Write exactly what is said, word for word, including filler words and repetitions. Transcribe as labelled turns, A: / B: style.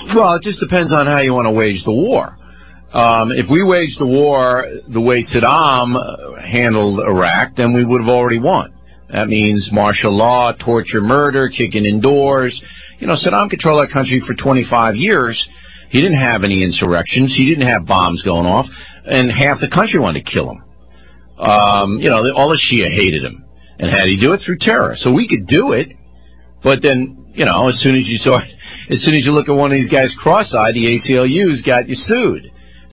A: Well, it just depends on how you want to wage the war. Um, if we waged the war the way Saddam handled Iraq, then we would have already won. That means martial law, torture, murder, kicking indoors. You know, Saddam controlled that country for twenty-five years. He didn't have any insurrections. He didn't have bombs going off. And half the country wanted to kill him. Um, you know, all the Shia hated him. And how did he do it? Through terror. So we could do it. But then, you know, as soon as you saw, as soon as you look at one of these guys cross-eyed, the A C L U's got you sued.